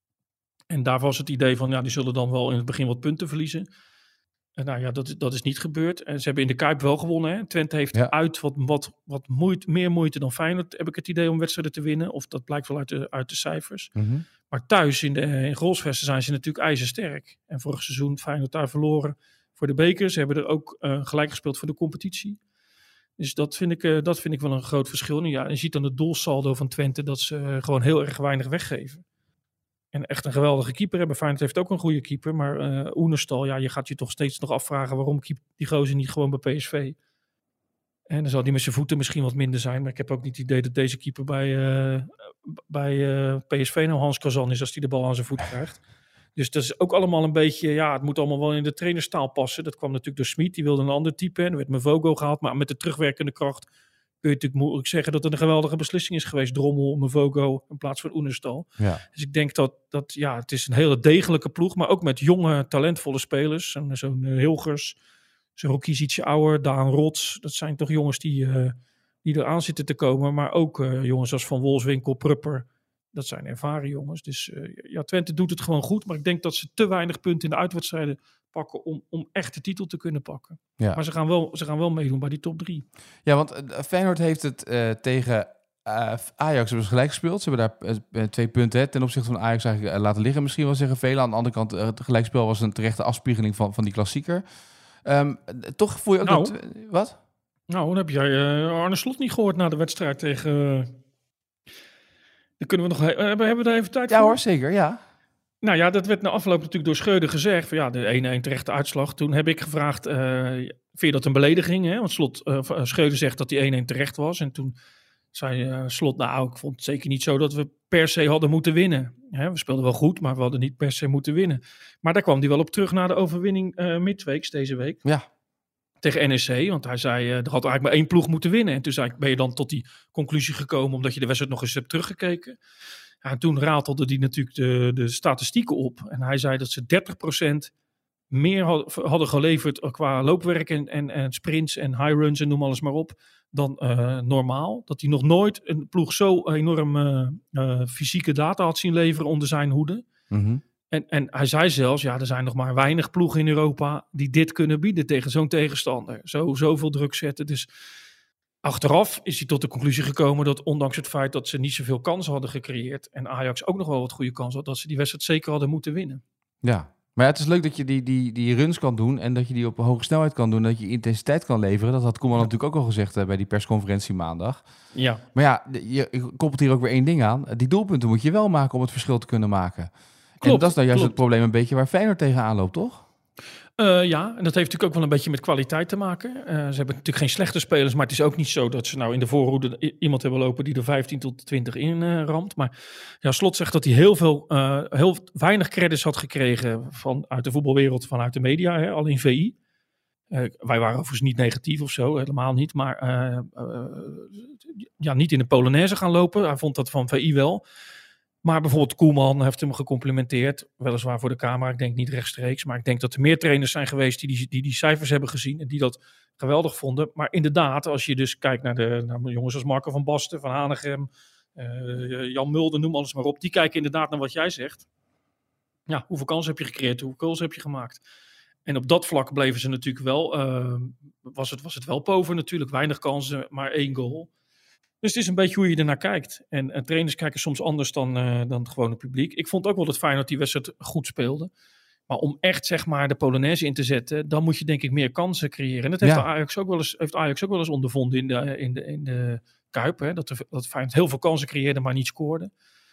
En daar was het idee van, ja, die zullen dan wel in het begin wat punten verliezen. En nou ja, dat, dat is niet gebeurd. En ze hebben in de Kuip wel gewonnen. Hè? Twente heeft ja. uit wat, wat, wat moeite, meer moeite dan Feyenoord, heb ik het idee, om wedstrijden te winnen. Of dat blijkt wel uit de, uit de cijfers. Mm-hmm. Maar thuis in, de, in Grolsvesten zijn ze natuurlijk ijzersterk. En vorig seizoen Feyenoord daar verloren voor de beker. Ze hebben er ook uh, gelijk gespeeld voor de competitie. Dus dat vind ik, uh, dat vind ik wel een groot verschil. En ja, je ziet dan het doelsaldo van Twente dat ze uh, gewoon heel erg weinig weggeven. En echt een geweldige keeper hebben. Feyenoord heeft ook een goede keeper. Maar uh, Oenerstal, ja, je gaat je toch steeds nog afvragen waarom keept die gozer niet gewoon bij P S V. En dan zal die met zijn voeten misschien wat minder zijn. Maar ik heb ook niet het idee dat deze keeper bij, uh, bij uh, P S V nou Hans Kazan is als hij de bal aan zijn voet krijgt. Dus dat is ook allemaal een beetje, ja, het moet allemaal wel in de trainerstaal passen. Dat kwam natuurlijk door Smit, die wilde een ander type. En er werd Mvogo gehaald, maar met de terugwerkende kracht kun je natuurlijk moeilijk zeggen dat het een geweldige beslissing is geweest. Drommel, Mvogo in plaats van Oenerstal. Ja. Dus ik denk dat, dat, ja, het is een hele degelijke ploeg, maar ook met jonge, talentvolle spelers. En zo'n uh, Hilgers, zo'n Rokies ietsje ouder, Daan Rots. Dat zijn toch jongens die, uh, die eraan zitten te komen. Maar ook uh, jongens als Van Wolfswinkel, Prupper. Dat zijn ervaren jongens. Dus uh, ja, Twente doet het gewoon goed. Maar ik denk dat ze te weinig punten in de uitwedstrijden pakken om, om echt de titel te kunnen pakken. Ja. Maar ze gaan, wel, ze gaan wel meedoen bij die top drie. Ja, want uh, Feyenoord heeft het uh, tegen uh, Ajax hebben ze gelijk gespeeld. Ze hebben daar uh, twee punten hè, ten opzichte van Ajax eigenlijk uh, laten liggen. Misschien wel zeggen velen. Aan de andere kant, uh, het gelijkspel was een terechte afspiegeling van, van die klassieker. Um, toch voel je ook... Nou, dat, uh, wat? Nou, dan heb jij uh, Arne Slot niet gehoord na de wedstrijd tegen... Uh... Dan kunnen we nog... He- hebben, hebben we daar even tijd ja, voor? Ja hoor, zeker, ja. Nou ja, dat werd na afloop natuurlijk door Schreuder gezegd. Van ja, de één-één terechte uitslag. Toen heb ik gevraagd, uh, vind je dat een belediging? Hè? Want Slot, uh, Schreuder zegt dat die één-één terecht was. En toen zei uh, Slot, nou, ik vond het zeker niet zo dat we per se hadden moeten winnen. Hè, we speelden wel goed, maar we hadden niet per se moeten winnen. Maar daar kwam hij wel op terug na de overwinning uh, midweeks deze week. Ja. Tegen N E C, want hij zei, uh, er had eigenlijk maar één ploeg moeten winnen. En toen zei ik, ben je dan tot die conclusie gekomen omdat je de wedstrijd nog eens hebt teruggekeken? Ja, en toen ratelde hij natuurlijk de, de statistieken op. En hij zei dat ze dertig procent meer hadden geleverd qua loopwerk en, en, en sprints en high runs en noem alles maar op, dan uh, normaal. Dat hij nog nooit een ploeg zo enorm uh, uh, fysieke data had zien leveren onder zijn hoede. Mm-hmm. En, en hij zei zelfs, ja, er zijn nog maar weinig ploegen in Europa die dit kunnen bieden tegen zo'n tegenstander. Zo, zoveel druk zetten. Dus achteraf is hij tot de conclusie gekomen dat ondanks het feit dat ze niet zoveel kansen hadden gecreëerd en Ajax ook nog wel wat goede kansen had, dat ze die wedstrijd zeker hadden moeten winnen. Ja. Maar ja, het is leuk dat je die, die, die runs kan doen en dat je die op hoge snelheid kan doen. Dat je intensiteit kan leveren. Dat had Koeman ja. natuurlijk ook al gezegd uh, bij die persconferentie maandag. Ja. Maar ja, je, je koppelt hier ook weer één ding aan. Die doelpunten moet je wel maken om het verschil te kunnen maken. Klopt, en dat is nou juist klopt. het probleem een beetje waar Feyenoord tegenaan loopt, toch? Uh, ja, en dat heeft natuurlijk ook wel een beetje met kwaliteit te maken. Uh, ze hebben natuurlijk geen slechte spelers, maar het is ook niet zo dat ze nou in de voorhoede i- iemand hebben lopen die er vijftien tot twintig in uh, ramt. Maar ja, Slot zegt dat hij heel veel, uh, heel weinig credits had gekregen van, uit de voetbalwereld, vanuit de media, hè, al in V I. Uh, wij waren overigens niet negatief of zo, helemaal niet. Maar uh, uh, ja, niet in de Polonaise gaan lopen. Hij vond dat van V I wel. Maar bijvoorbeeld Koeman heeft hem gecomplimenteerd. Weliswaar voor de camera, ik denk niet rechtstreeks. Maar ik denk dat er meer trainers zijn geweest die die, die, die cijfers hebben gezien. En die dat geweldig vonden. Maar inderdaad, als je dus kijkt naar de naar jongens als Marco van Basten, Van Hanegem, uh, Jan Mulder, noem alles maar op. Die kijken inderdaad naar wat jij zegt. Ja, hoeveel kansen heb je gecreëerd? Hoeveel goals heb je gemaakt? En op dat vlak bleven ze natuurlijk wel, uh, was, het, was het wel pover natuurlijk. Weinig kansen, maar één goal. Dus het is een beetje hoe je ernaar kijkt. En, en trainers kijken soms anders dan, uh, dan het gewone publiek. Ik vond ook wel dat Feyenoord die wedstrijd goed speelde. Maar om echt zeg maar de Polonaise in te zetten, dan moet je denk ik meer kansen creëren. En dat heeft, ja. Ajax, ook wel eens, heeft Ajax ook wel eens ondervonden in de, in de, in de Kuip. Hè? Dat, de, dat Feyenoord heel veel kansen creëerde, maar niet scoorde.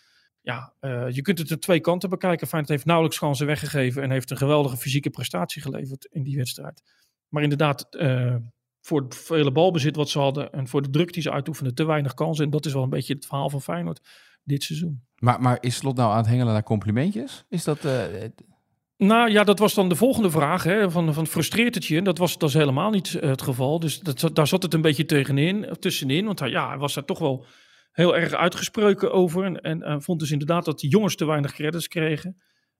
Ja, uh, je kunt het aan twee kanten bekijken. Feyenoord heeft nauwelijks kansen weggegeven en heeft een geweldige fysieke prestatie geleverd in die wedstrijd. Maar inderdaad, uh, voor het vele balbezit wat ze hadden en voor de druk die ze uitoefenden, te weinig kansen. En dat is wel een beetje het verhaal van Feyenoord dit seizoen. Maar, maar is Slot nou aan het hengelen naar complimentjes? Is dat... Uh... Nou ja, dat was dan de volgende vraag. Hè, van, van frustreert het je? Dat was, dat was helemaal niet uh, het geval. Dus dat, daar zat het een beetje tegenin, tussenin. Want hij, ja, hij was daar toch wel heel erg uitgesproken over. En, en uh, vond dus inderdaad dat die jongens te weinig credits kregen.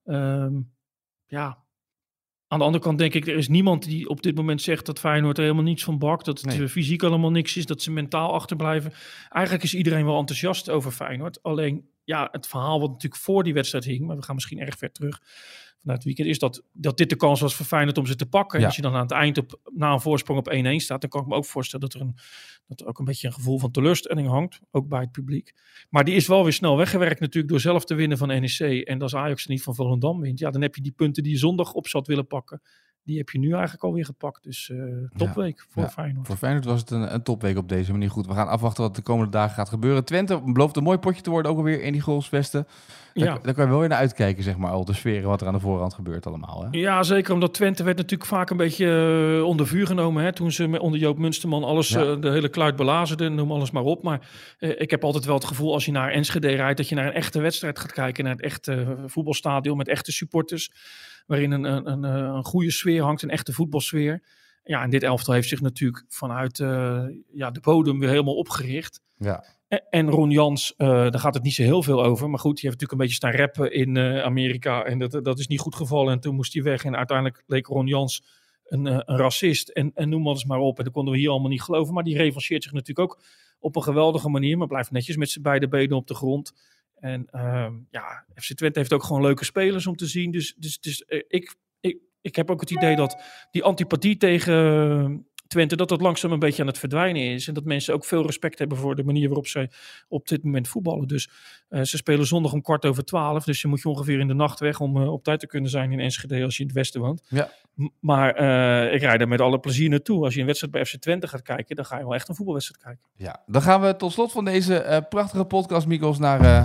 Um, ja... Aan de andere kant denk ik, er is niemand die op dit moment zegt dat Feyenoord er helemaal niets van bakt. Dat het nee. fysiek allemaal niks is, dat ze mentaal achterblijven. Eigenlijk is iedereen wel enthousiast over Feyenoord. Alleen, ja, het verhaal wat natuurlijk voor die wedstrijd hing, maar we gaan misschien erg ver terug vanuit het weekend, is dat, dat dit de kans was voor Feyenoord om ze te pakken. Ja. En als je dan aan het eind op, na een voorsprong op één-één staat, dan kan ik me ook voorstellen dat er, een, dat er ook een beetje een gevoel van teleurstelling hangt, ook bij het publiek. Maar die is wel weer snel weggewerkt natuurlijk door zelf te winnen van N E C. En als Ajax er niet van Volendam wint, ja, dan heb je die punten die je zondag op zat willen pakken, die heb je nu eigenlijk alweer gepakt. Dus uh, topweek ja, voor ja, Feyenoord. Voor Feyenoord was het een, een topweek op deze manier. Goed, we gaan afwachten wat de komende dagen gaat gebeuren. Twente belooft een mooi potje te worden, ook alweer in die goalsvesten. Daar, ja. daar kan je wel weer naar uitkijken, zeg maar, al de sferen wat er aan de voorhand gebeurt allemaal. Hè? Ja, zeker, omdat Twente werd natuurlijk vaak een beetje uh, onder vuur genomen. Hè, toen ze met, onder Joop Munsterman alles, ja. uh, de hele kluit belazerden, noem alles maar op. Maar uh, ik heb altijd wel het gevoel, als je naar Enschede rijdt, dat je naar een echte wedstrijd gaat kijken, naar het echte uh, voetbalstadion met echte supporters, waarin een, een, een, een goede sfeer hangt, een echte voetbalsfeer. Ja, en dit elftal heeft zich natuurlijk vanuit uh, ja, de bodem weer helemaal opgericht. Ja. En, en Ron Jans, uh, daar gaat het niet zo heel veel over. Maar goed, die heeft natuurlijk een beetje staan rappen in uh, Amerika. En dat, dat is niet goed gevallen. En toen moest hij weg. En uiteindelijk leek Ron Jans een, uh, een racist. En, en noem alles maar op. En dat konden we hier allemaal niet geloven. Maar die revancheert zich natuurlijk ook op een geweldige manier. Maar blijft netjes met zijn beide benen op de grond. En uh, ja, F C Twente heeft ook gewoon leuke spelers om te zien. Dus, dus, dus uh, ik, ik, ik heb ook het idee dat die antipathie tegen, Twente, dat dat langzaam een beetje aan het verdwijnen is. En dat mensen ook veel respect hebben voor de manier waarop ze op dit moment voetballen. Dus uh, ze spelen zondag om kwart over twaalf. Dus je moet je ongeveer in de nacht weg om uh, op tijd te kunnen zijn in Enschede als je in het westen woont. Ja. M- maar uh, ik rijd er met alle plezier naartoe. Als je een wedstrijd bij F C Twente gaat kijken, dan ga je wel echt een voetbalwedstrijd kijken. Ja, dan gaan we tot slot van deze uh, prachtige podcast, Mikos, naar... Uh...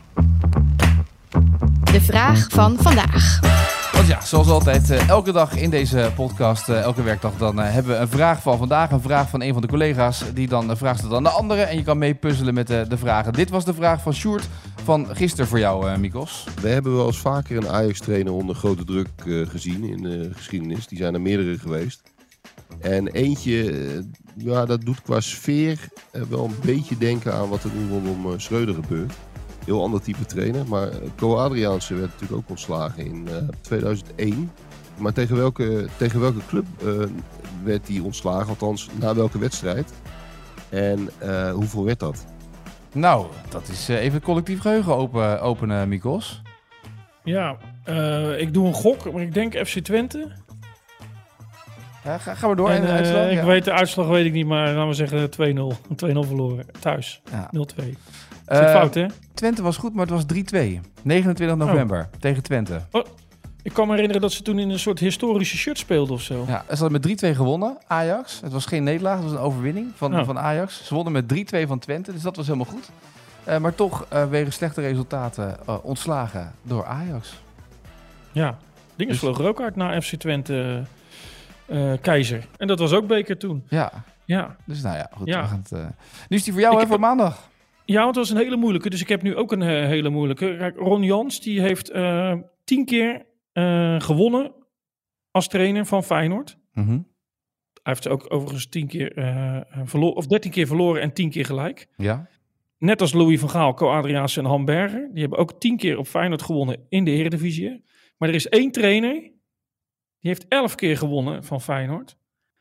De vraag van vandaag. Want ja, zoals altijd, uh, elke dag in deze podcast, uh, elke werkdag, dan uh, hebben we een vraag van vandaag. Een vraag van een van de collega's, die dan uh, vraagt het aan de andere. En je kan mee puzzelen met uh, de vragen. Dit was de vraag van Sjoerd van gisteren voor jou, uh, Mikos. We hebben wel eens vaker een Ajax-trainer onder grote druk uh, gezien in de geschiedenis. Die zijn er meerdere geweest. En eentje, uh, ja, dat doet qua sfeer uh, wel een beetje denken aan wat er nu rondom uh, Schreuder gebeurt. Heel ander type trainer, maar Co Adriaanse werd natuurlijk ook ontslagen in uh, tweeduizend één. Maar tegen welke, tegen welke club uh, werd hij ontslagen? Althans, na welke wedstrijd? En uh, hoeveel werd dat? Nou, dat is uh, even collectief geheugen open, openen, Mikos. Ja, uh, ik doe een gok, maar ik denk F C Twente. Ja, ga, gaan we door. En, en de uh, uitslag, ik ja. weet de uitslag weet ik niet, maar laten we zeggen twee nul. twee nul verloren, thuis. Ja. nul twee. Uh, Is het fout, hè? Twente was goed, maar het was drie twee. negenentwintig november oh. tegen Twente. Oh, ik kan me herinneren dat ze toen in een soort historische shirt speelden of zo. Ja, ze hadden met drie twee gewonnen, Ajax. Het was geen nederlaag, het was een overwinning van, oh. van Ajax. Ze wonnen met drie twee van Twente, dus dat was helemaal goed. Uh, maar toch, uh, wegens slechte resultaten, uh, ontslagen door Ajax. Ja, dingen Dus- vlogen er ook uit naar F C Twente uh, Keizer. En dat was ook beker toen. Ja, Ja. dus nou ja, goed. Ja. We gaan het, uh... Nu is die voor jou, Ik hè, heb- voor maandag. Ja, want het was een hele moeilijke. Dus ik heb nu ook een uh, hele moeilijke. Kijk, Ron Jans, die heeft uh, tien keer uh, gewonnen als trainer van Feyenoord. Mm-hmm. Hij heeft ook overigens tien keer uh, verloren, of dertien keer verloren en tien keer gelijk. Ja. Net als Louis van Gaal, Co Adriaanse en Han Berger. Die hebben ook tien keer op Feyenoord gewonnen in de Eredivisie. Maar er is één trainer, die heeft elf keer gewonnen van Feyenoord.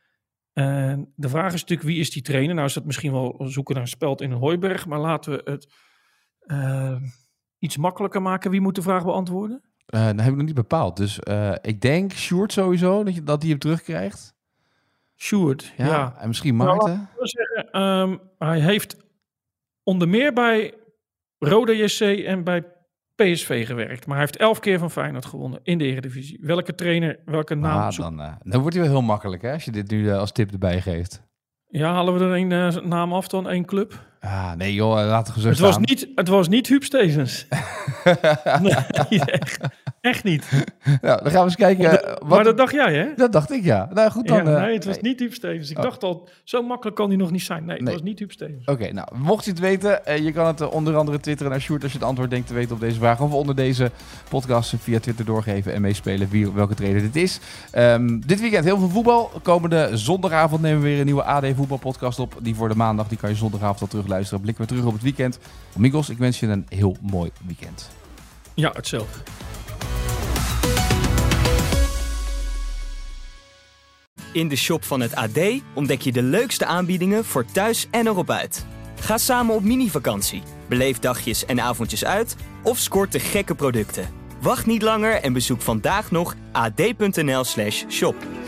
En de vraag is natuurlijk, wie is die trainer? Nou is dat misschien wel zoeken naar een speld in een hooiberg. Maar laten we het uh, iets makkelijker maken. Wie moet de vraag beantwoorden? Uh, dat heb ik nog niet bepaald. Dus uh, ik denk Sjoerd sowieso, dat, je, dat hij hem terugkrijgt. Sjoerd, Ja, ja. en misschien Nou, Maarten. laten we zeggen, um, hij heeft onder meer bij Roda J C en bij P S V gewerkt. Maar hij heeft elf keer van Feyenoord gewonnen in de Eredivisie. Welke trainer, welke naam? Ah, dan, uh, dan wordt hij wel heel makkelijk, hè, als je dit nu uh, als tip erbij geeft. Ja, halen we er een uh, naam af dan, één club? Ah, nee joh, laten we zo Het staan. was, niet, het was niet Huub Stevens. Nee, echt, echt niet. Nou, dan gaan we eens kijken. uh, wat... Maar dat dacht jij, hè? Dat dacht ik, ja. Nou goed dan. Ja, uh, nee, het was nee. niet Huub Stevens. Ik Oh. dacht al, zo makkelijk kan hij nog niet zijn. Nee, het Nee. was niet Huub Stevens. Oké, okay, nou, mocht je het weten, uh, je kan het uh, onder andere twitteren naar Sjoerd als je het antwoord denkt te weten op deze vraag. Of onder deze podcast via Twitter doorgeven en meespelen wie, welke trainer dit is. Um, dit weekend heel veel voetbal. Komende zondagavond nemen we weer een nieuwe A D voetbalpodcast op. Die voor de maandag, die kan je zondagavond al terugluisteren. Blikken we terug op het weekend. Mikos, ik wens je een heel mooi weekend. Ja, hetzelfde. In de shop van het A D ontdek je de leukste aanbiedingen voor thuis en erop uit. Ga samen op mini-vakantie, beleef dagjes en avondjes uit of scoort de gekke producten. Wacht niet langer en bezoek vandaag nog ad.nl slash shop.